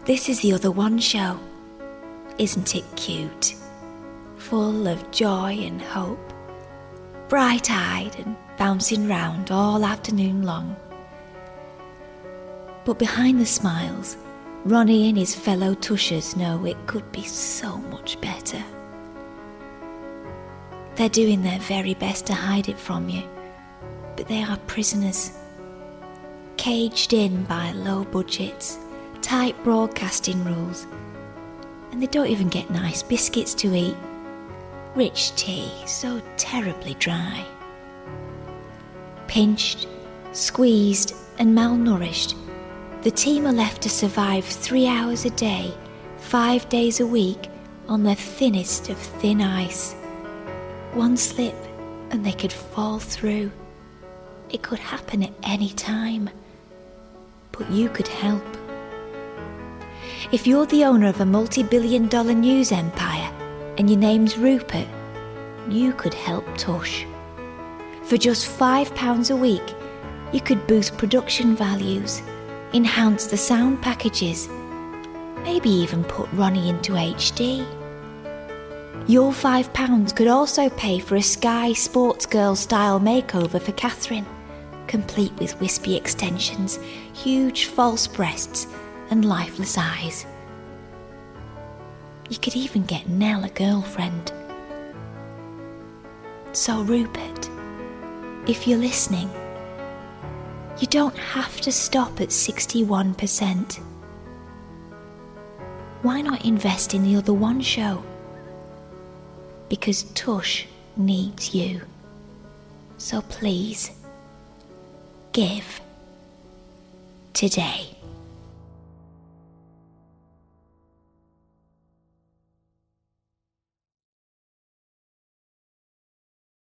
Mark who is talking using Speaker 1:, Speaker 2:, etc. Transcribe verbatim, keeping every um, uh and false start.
Speaker 1: This is the Other One show. Isn't it cute? Full of joy and hope. Bright-eyed and bouncing round all afternoon long. But behind the smiles, Ronnie and his fellow tushers know it could be so much better. They're doing their very best to hide it from you, but they are prisoners, caged in by low budgets, tight broadcasting rules, and they don't even get nice biscuits to eat. Rich tea, so terribly dry. Pinched, squeezed and malnourished, the team are left to survive three hours a day, five days a week, on the thinnest of thin ice. One slip and they could fall through. It could happen at any time. But you could help. If you're the owner of a multi-billion dollar news empire and your name's Rupert, you could help Tush. For just five pounds a week, you could boost production values, enhance the sound packages, maybe even put Ronnie into H D. Your five pounds could also pay for a Sky Sports Girl style makeover for Catherine, complete with wispy extensions, huge false breasts and lifeless eyes. You could even get Nell a girlfriend. So Rupert, if you're listening, you don't have to stop at sixty-one percent. Why not invest in the Other One show? Because Tush needs you. So please, give today.